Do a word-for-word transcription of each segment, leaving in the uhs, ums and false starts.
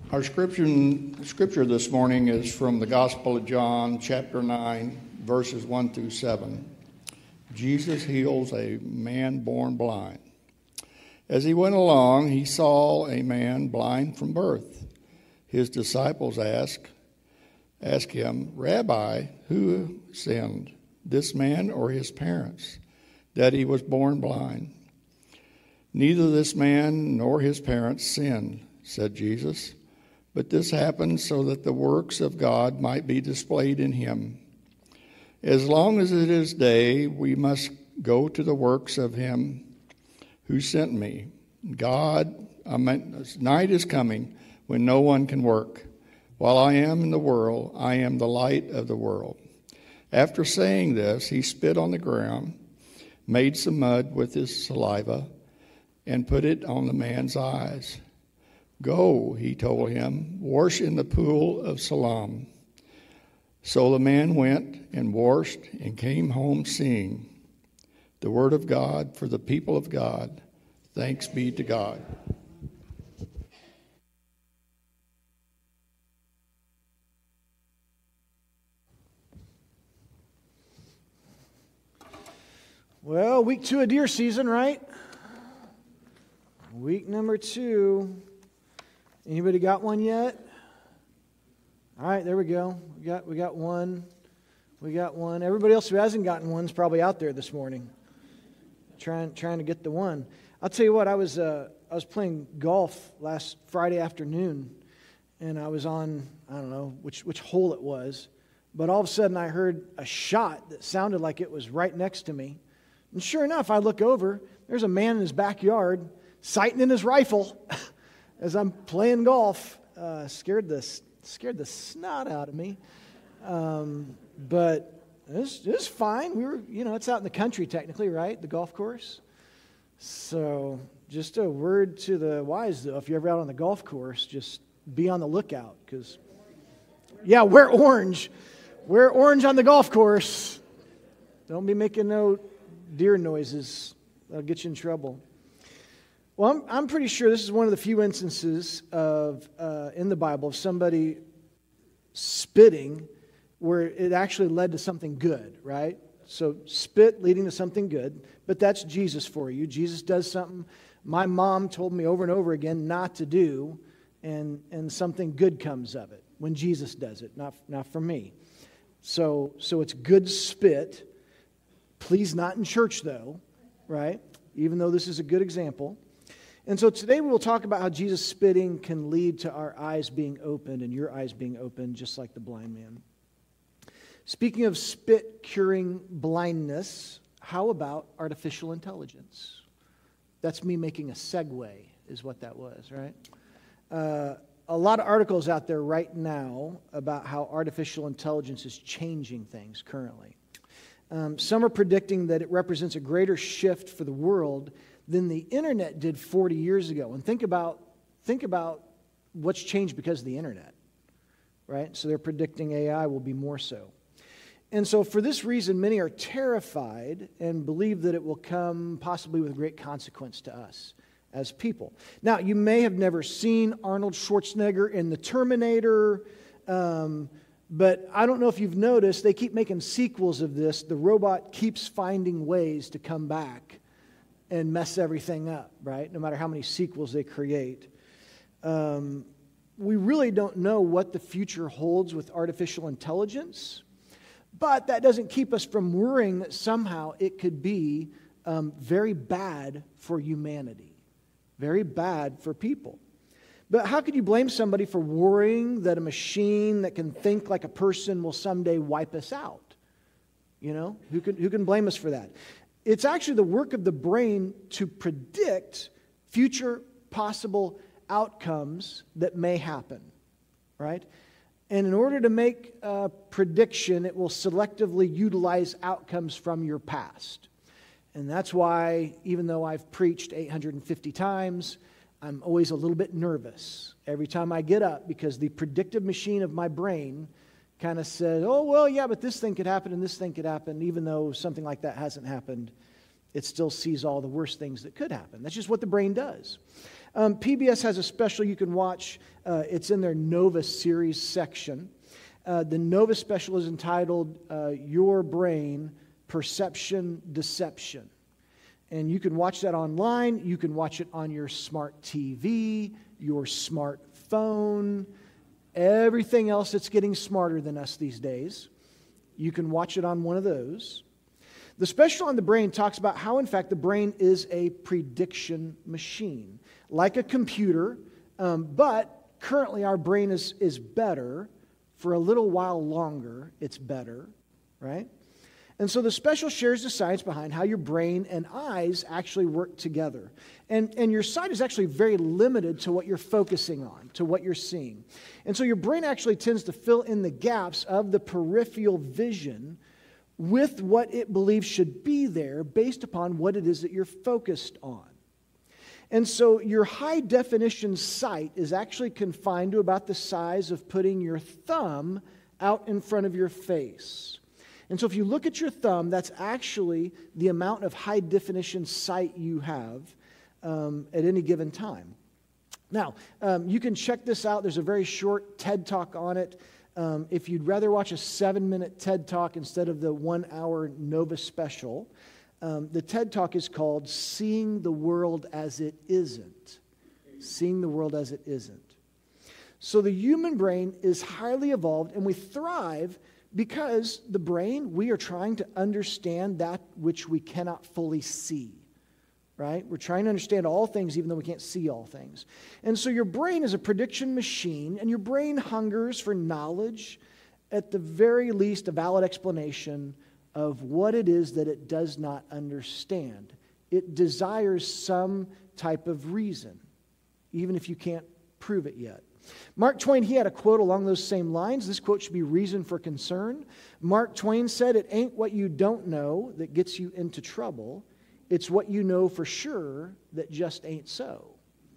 Our scripture, scripture this morning is from the Gospel of John, chapter nine, verses one through seven. Jesus heals a man born blind. As he went along, he saw a man blind from birth. His disciples asked, asked him, Rabbi, who sinned, this man or his parents, that he was born blind? Neither this man nor his parents sinned, said Jesus. But this happened so that the works of God might be displayed in him. As long as it is day, we must go to the works of him who sent me. God, I mean, night is coming when no one can work. While I am in the world, I am the light of the world. After saying this, he spit on the ground, made some mud with his saliva, and put it on the man's eyes. Go, he told him, wash in the pool of Siloam. So the man went and washed and came home seeing. The word of God for the people of God. Thanks be to God. Well, week two of deer season, right? Week number two. Anybody got one yet? All right, there we go. We got we got one. We got one. Everybody else who hasn't gotten one is probably out there this morning, trying trying to get the one. I'll tell you what. I was uh, I was playing golf last Friday afternoon, and I was on I don't know which which hole it was, but all of a sudden I heard a shot that sounded like it was right next to me, and sure enough, I look over. There's a man in his backyard sighting in his rifle. As I'm playing golf, uh, scared the scared the snot out of me, um, but it was, it was fine. We were, you know, it's out in the country technically, right? The golf course. So, just a word to the wise, though: if you're ever out on the golf course, just be on the lookout, because, yeah, wear orange, wear orange on the golf course. Don't be making no deer noises; that'll get you in trouble. Well, I'm, I'm pretty sure this is one of the few instances of uh, in the Bible of somebody spitting where it actually led to something good, right? So spit leading to something good, but that's Jesus for you. Jesus does something my mom told me over and over again not to do, and, and something good comes of it when Jesus does it, not, not from me. So, so it's good spit. Please not in church, though, right? Even though this is a good example. And so today we will talk about how Jesus spitting can lead to our eyes being opened and your eyes being opened, just like the blind man. Speaking of spit curing blindness, how about artificial intelligence? That's me making a segue, is what that was, right? Uh, a lot of articles out there right now about how artificial intelligence is changing things currently. Um, some are predicting that it represents a greater shift for the world than the internet did forty years ago. And think about think about what's changed because of the internet, right? So they're predicting A I will be more so. And so for this reason, many are terrified and believe that it will come possibly with great consequence to us as people. Now, you may have never seen Arnold Schwarzenegger in The Terminator, um, but I don't know if you've noticed, they keep making sequels of this. The robot keeps finding ways to come back and mess everything up, right? No matter how many sequels they create. Um, we really don't know what the future holds with artificial intelligence, but that doesn't keep us from worrying that somehow it could be um, very bad for humanity, very bad for people. But how could you blame somebody for worrying that a machine that can think like a person will someday wipe us out? You know, who can, who can blame us for that? It's actually the work of the brain to predict future possible outcomes that may happen, right? And in order to make a prediction, it will selectively utilize outcomes from your past. And that's why, even though I've preached eight hundred fifty times, I'm always a little bit nervous every time I get up, because the predictive machine of my brain kind of says, oh, well, yeah, but this thing could happen and this thing could happen. Even though something like that hasn't happened, it still sees all the worst things that could happen. That's just what the brain does. Um, P B S has a special you can watch. Uh, it's in their Nova series section. Uh, the Nova special is entitled uh, Your Brain, Perception, Deception. And you can watch that online. You can watch it on your smart T V, your smartphone, everything else that's getting smarter than us these days. You can watch it on one of those. The special on the brain talks about how, in fact, the brain is a prediction machine, like a computer, um, but currently our brain is, is better. For a little while longer, it's better, right? And so the special shares the science behind how your brain and eyes actually work together. And, and your sight is actually very limited to what you're focusing on, to what you're seeing. And so your brain actually tends to fill in the gaps of the peripheral vision with what it believes should be there based upon what it is that you're focused on. And so your high definition sight is actually confined to about the size of putting your thumb out in front of your face. And so if you look at your thumb, that's actually the amount of high definition sight you have um, at any given time. Now, um, you can check this out. There's a very short TED Talk on it. Um, if you'd rather watch a seven-minute TED Talk instead of the one-hour Nova special, um, the TED Talk is called Seeing the World as It Isn't. Seeing the World as It Isn't. So the human brain is highly evolved, and we thrive because the brain, we are trying to understand that which we cannot fully see. Right? We're trying to understand all things even though we can't see all things. And so your brain is a prediction machine, and your brain hungers for knowledge, at the very least a valid explanation of what it is that it does not understand. It desires some type of reason, even if you can't prove it yet. Mark Twain, he had a quote along those same lines. This quote should be reason for concern. Mark Twain said, "It ain't what you don't know that gets you into trouble. It's what you know for sure that just ain't so."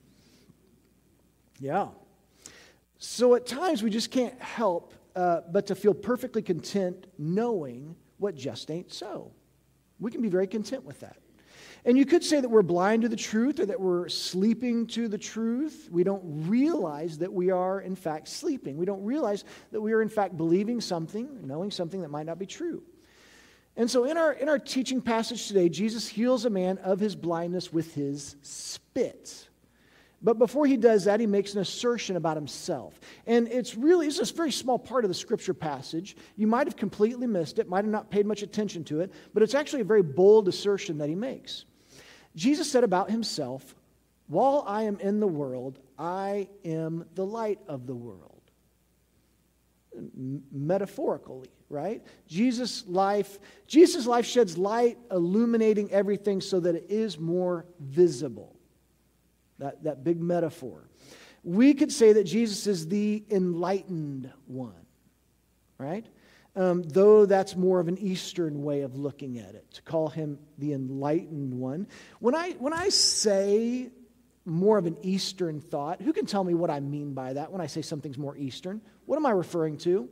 Yeah. So at times we just can't help uh, but to feel perfectly content knowing what just ain't so. We can be very content with that. And you could say that we're blind to the truth or that we're sleeping to the truth. We don't realize that we are in fact sleeping. We don't realize that we are in fact believing something, knowing something that might not be true. And so in our, in our teaching passage today, Jesus heals a man of his blindness with his spit. But before he does that, he makes an assertion about himself. And it's really, it's a very small part of the scripture passage. You might have completely missed it, might have not paid much attention to it, but it's actually a very bold assertion that he makes. Jesus said about himself, "While I am in the world, I am the light of the world." Metaphorically, right? Jesus' life, Jesus' life sheds light, illuminating everything so that it is more visible. That, that big metaphor. We could say that Jesus is the enlightened one, right? Um, though that's more of an Eastern way of looking at it, to call him the enlightened one. When I, when I say more of an Eastern thought, who can tell me what I mean by that when I say something's more Eastern? What am I referring to?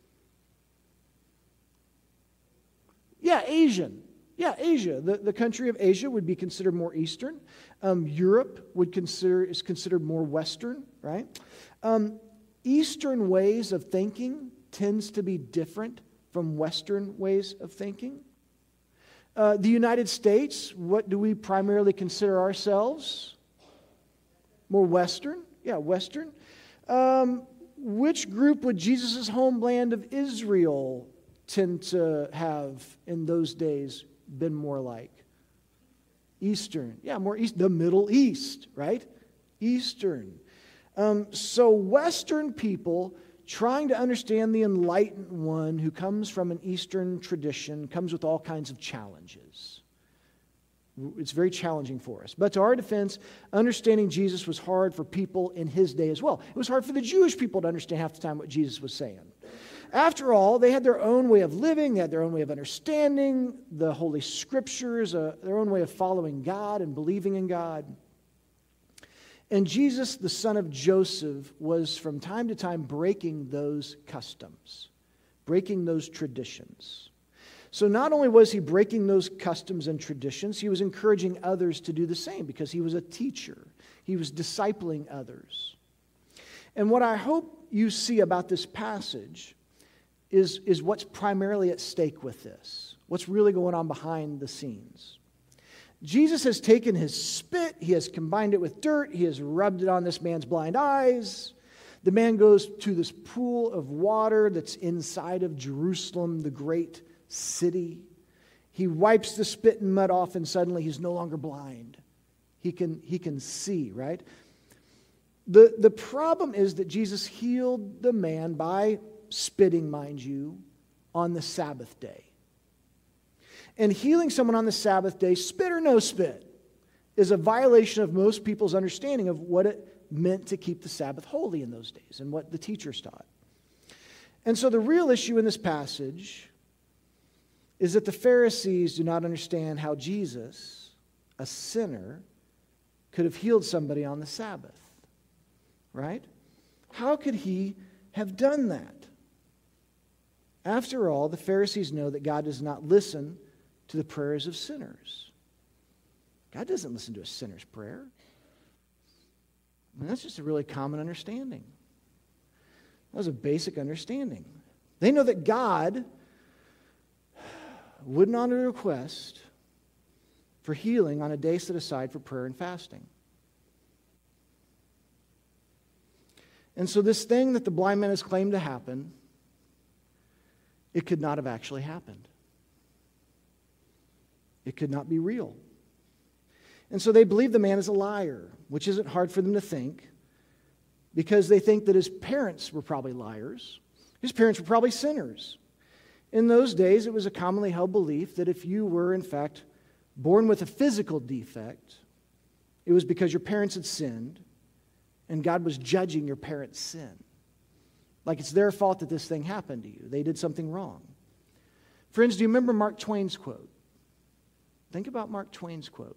Yeah, Asian. Yeah, Asia. The, the country of Asia would be considered more Eastern. Um, Europe would consider is considered more Western, right? Um, Eastern ways of thinking tends to be different from Western ways of thinking. Uh, the United States, what do we primarily consider ourselves? More Western? Yeah, Western. Um, which group would Jesus' homeland of Israel tend to have in those days been more like? Eastern. Yeah, more East. The Middle East, right? Eastern. Um, so Western people trying to understand the enlightened one who comes from an Eastern tradition comes with all kinds of challenges. It's very challenging for us. But to our defense, understanding Jesus was hard for people in his day as well. It was hard for the Jewish people to understand half the time what Jesus was saying. After all, they had their own way of living, they had their own way of understanding the Holy Scriptures, uh, their own way of following God and believing in God. And Jesus, the son of Joseph, was from time to time breaking those customs, breaking those traditions. So not only was he breaking those customs and traditions, he was encouraging others to do the same because he was a teacher. He was discipling others. And what I hope you see about this passage is, is what's primarily at stake with this. What's really going on behind the scenes. Jesus has taken his spit, he has combined it with dirt, he has rubbed it on this man's blind eyes. The man goes to this pool of water that's inside of Jerusalem, the great city. He wipes the spit and mud off, and suddenly he's no longer blind. He can, he can see, right? The, the problem is that Jesus healed the man by spitting, mind you, on the Sabbath day. And healing someone on the Sabbath day, spit or no spit, is a violation of most people's understanding of what it meant to keep the Sabbath holy in those days and what the teachers taught. And so the real issue in this passage is that the Pharisees do not understand how Jesus, a sinner, could have healed somebody on the Sabbath. Right? How could he have done that? After all, the Pharisees know that God does not listen to the prayers of sinners. God doesn't listen to a sinner's prayer. I mean, that's just a really common understanding. That was a basic understanding. They know that God wouldn't honor a request for healing on a day set aside for prayer and fasting. And so this thing that the blind man has claimed to happen, it could not have actually happened. It could not be real. And so they believe the man is a liar, which isn't hard for them to think, because they think that his parents were probably liars. His parents were probably sinners. In those days, it was a commonly held belief that if you were, in fact, born with a physical defect, it was because your parents had sinned, and God was judging your parents' sin. Like it's their fault that this thing happened to you. They did something wrong. Friends, do you remember Mark Twain's quote? Think about Mark Twain's quote.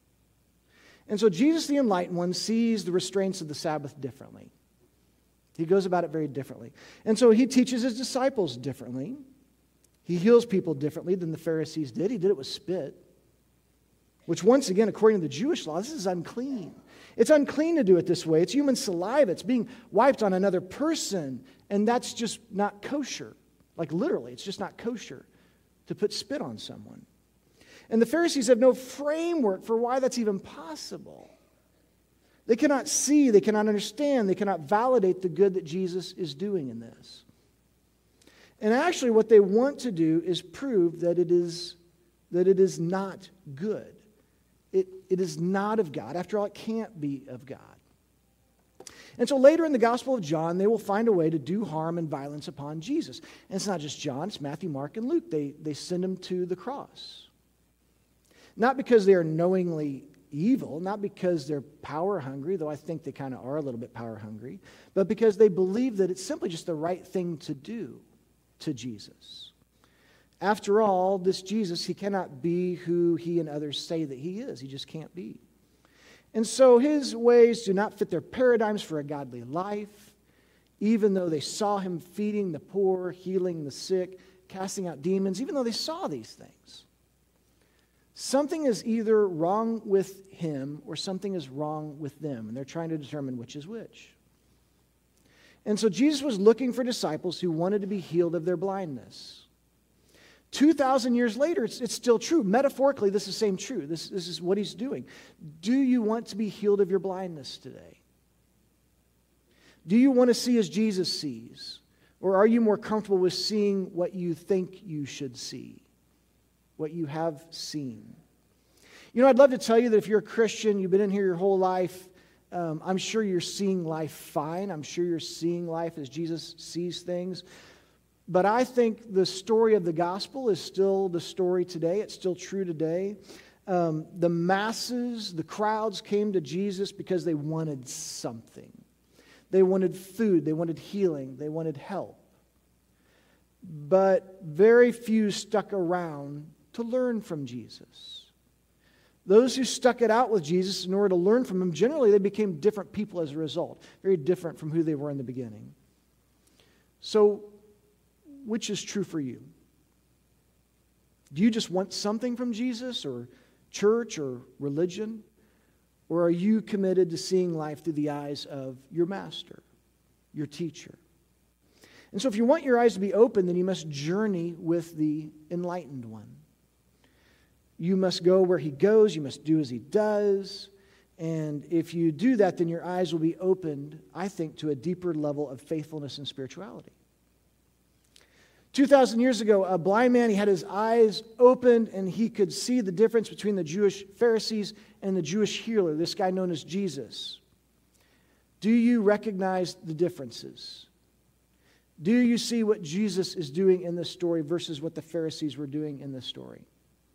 And so Jesus, the Enlightened One, sees the restraints of the Sabbath differently. He goes about it very differently. And so he teaches his disciples differently. He heals people differently than the Pharisees did. He did it with spit, which once again, according to the Jewish law, this is unclean. It's unclean to do it this way. It's human saliva. It's being wiped on another person, and that's just not kosher. Like literally, it's just not kosher to put spit on someone. And the Pharisees have no framework for why that's even possible. They cannot see, they cannot understand, they cannot validate the good that Jesus is doing in this. And actually what they want to do is prove that it is, that it is not good. It, it is not of God. After all, it can't be of God. And so later in the Gospel of John, they will find a way to do harm and violence upon Jesus. And it's not just John, it's Matthew, Mark, and Luke. They, they send him to the cross. Not because they are knowingly evil, not because they're power hungry, though I think they kind of are a little bit power hungry, but because they believe that it's simply just the right thing to do to Jesus. After all, this Jesus, he cannot be who he and others say that he is. He just can't be. And so his ways do not fit their paradigms for a godly life, even though they saw him feeding the poor, healing the sick, casting out demons, even though they saw these things. Something is either wrong with him or something is wrong with them, and they're trying to determine which is which. And so Jesus was looking for disciples who wanted to be healed of their blindness. two thousand years later, it's, it's still true. Metaphorically, this is the same true. This, this is what he's doing. Do you want to be healed of your blindness today? Do you want to see as Jesus sees? Or are you more comfortable with seeing what you think you should see? What you have seen? You know, I'd love to tell you that if you're a Christian, you've been in here your whole life, um, I'm sure you're seeing life fine. I'm sure you're seeing life as Jesus sees things. But I think the story of the gospel is still the story today. It's still true today. Um, the masses, the crowds came to Jesus because they wanted something. They wanted food. They wanted healing. They wanted help. But very few stuck around to learn from Jesus. Those who stuck it out with Jesus in order to learn from him, generally they became different people as a result. Very different from who they were in the beginning. So, which is true for you? Do you just want something from Jesus or church or religion? Or are you committed to seeing life through the eyes of your master, your teacher? And so if you want your eyes to be open, then you must journey with the enlightened one. You must go where he goes. You must do as he does. And if you do that, then your eyes will be opened, I think, to a deeper level of faithfulness and spirituality. two thousand years ago, a blind man, he had his eyes opened and he could see the difference between the Jewish Pharisees and the Jewish healer, this guy known as Jesus. Do you recognize the differences? Do you see what Jesus is doing in this story versus what the Pharisees were doing in this story?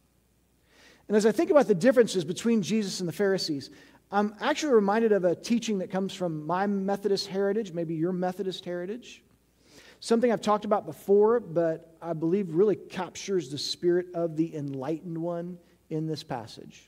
And as I think about the differences between Jesus and the Pharisees, I'm actually reminded of a teaching that comes from my Methodist heritage, maybe your Methodist heritage. Something I've talked about before, but I believe really captures the spirit of the enlightened one in this passage.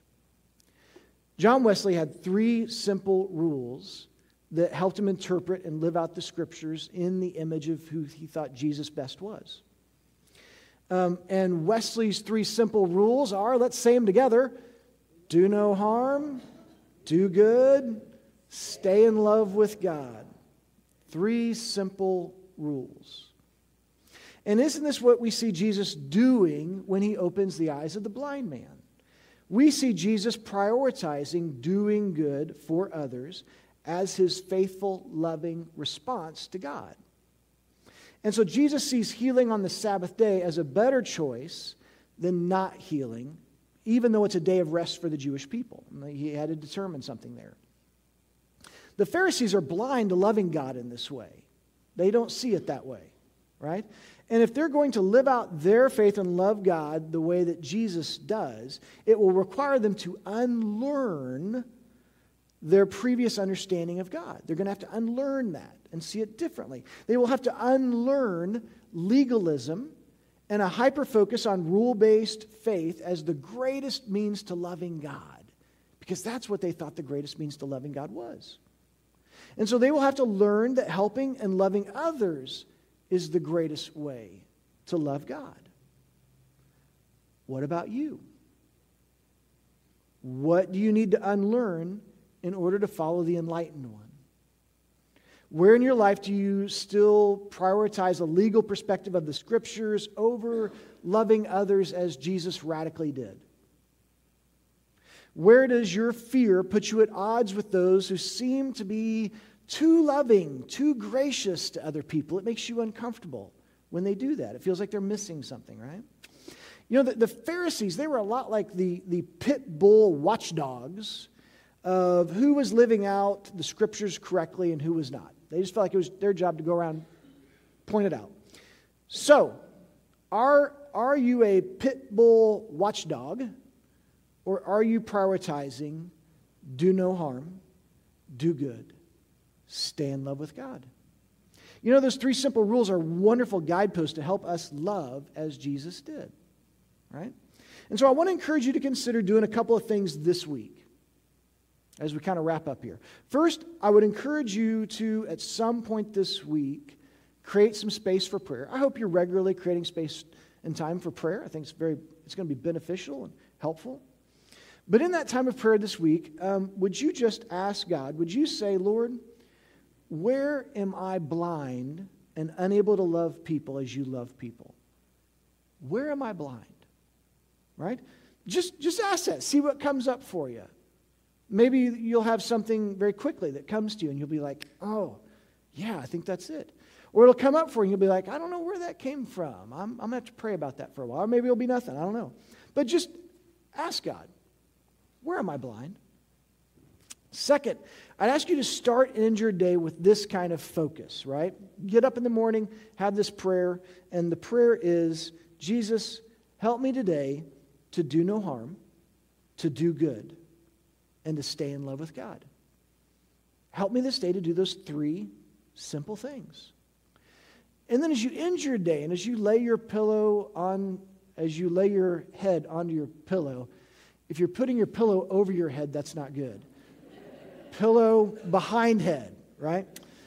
John Wesley had three simple rules that helped him interpret and live out the Scriptures in the image of who he thought Jesus best was. Um, and Wesley's three simple rules are, let's say them together: do no harm, do good, stay in love with God. Three simple rules. And isn't this what we see Jesus doing when he opens the eyes of the blind man? We see Jesus prioritizing doing good for others as his faithful, loving response to God. And so Jesus sees healing on the Sabbath day as a better choice than not healing, even though it's a day of rest for the Jewish people. He had to determine something there. The Pharisees are blind to loving God in this way. They don't see it that way, right? And if they're going to live out their faith and love God the way that Jesus does, it will require them to unlearn their previous understanding of God. They're going to have to unlearn that and see it differently. They will have to unlearn legalism and a hyper-focus on rule-based faith as the greatest means to loving God, because that's what they thought the greatest means to loving God was. And so they will have to learn that helping and loving others is the greatest way to love God. What about you? What do you need to unlearn in order to follow the enlightened one? Where in your life do you still prioritize a legal perspective of the Scriptures over loving others as Jesus radically did? Where does your fear put you at odds with those who seem to be too loving, too gracious to other people? It makes you uncomfortable when they do that. It feels like they're missing something, right? You know, the, the Pharisees, they were a lot like the, the pit bull watchdogs of who was living out the Scriptures correctly and who was not. They just felt like it was their job to go around, point it out. So, are, are you a pit bull watchdog, or are you prioritizing do no harm, do good, stay in love with God? You know, those three simple rules are wonderful guideposts to help us love as Jesus did, right? And so I want to encourage you to consider doing a couple of things this week as we kind of wrap up here. First, I would encourage you to, at some point this week, create some space for prayer. I hope you're regularly creating space and time for prayer. I think it's very, it's going to be beneficial and helpful. But in that time of prayer this week, um, would you just ask God, would you say, Lord, where am I blind and unable to love people as you love people? Where am I blind? Right? Just, just ask that. See what comes up for you. Maybe you'll have something very quickly that comes to you and you'll be like, oh, yeah, I think that's it. Or it'll come up for you and you'll be like, I don't know where that came from. I'm, I'm going to have to pray about that for a while. Or maybe it'll be nothing. I don't know. But just ask God, where am I blind? Second, I'd ask you to start and end your day with this kind of focus, right? Get up in the morning, have this prayer, and the prayer is, Jesus, help me today to do no harm, to do good, and to stay in love with God. Help me this day to do those three simple things. And then as you end your day and as you lay your pillow on, as you lay your head onto your pillow, if you're putting your pillow over your head, that's not good. Pillow behind head, right?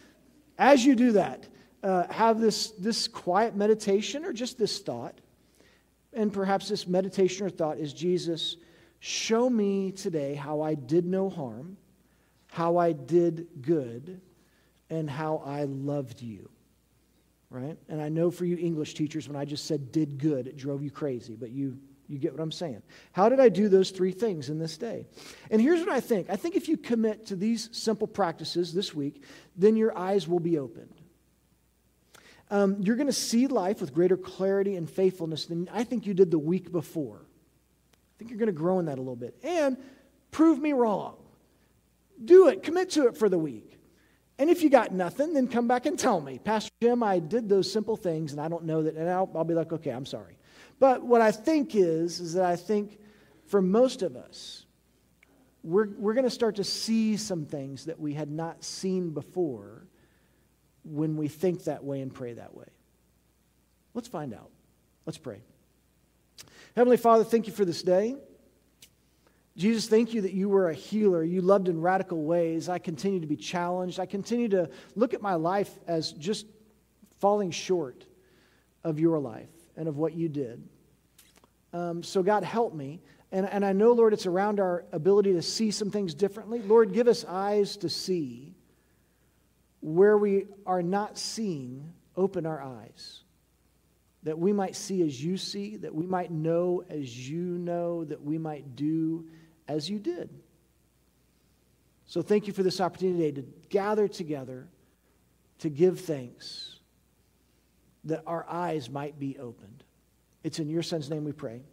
As you do that, uh, have this, this quiet meditation or just this thought. And perhaps this meditation or thought is, Jesus, Show me today how I did no harm, how I did good, and how I loved you. Right? And I know for you English teachers, when I just said did good, it drove you crazy, but you, you get what I'm saying. How did I do those three things in this day? And here's what I think. I think if you commit to these simple practices this week, then your eyes will be opened. Um, you're going to see life with greater clarity and faithfulness than I think you did the week before. I think you're going to grow in that a little bit. And prove me wrong. Do it. Commit to it for the week. And if you got nothing, then come back and tell me. Pastor Jim, I did those simple things, and I don't know that. And I'll, I'll be like, okay, I'm sorry. But what I think is, is that I think for most of us, we're, we're going to start to see some things that we had not seen before when we think that way and pray that way. Let's find out. Let's pray. Heavenly Father, thank you for this day. Jesus, thank you that you were a healer. You loved in radical ways. I continue to be challenged. I continue to look at my life as just falling short of your life and of what you did. Um, so God, help me. And, and I know, Lord, it's around our ability to see some things differently. Lord, give us eyes to see. Where we are not seeing, open our eyes. That we might see as you see, that we might know as you know, that we might do as you did. So thank you for this opportunity today to gather together, to give thanks, that our eyes might be opened. It's in your Son's name we pray.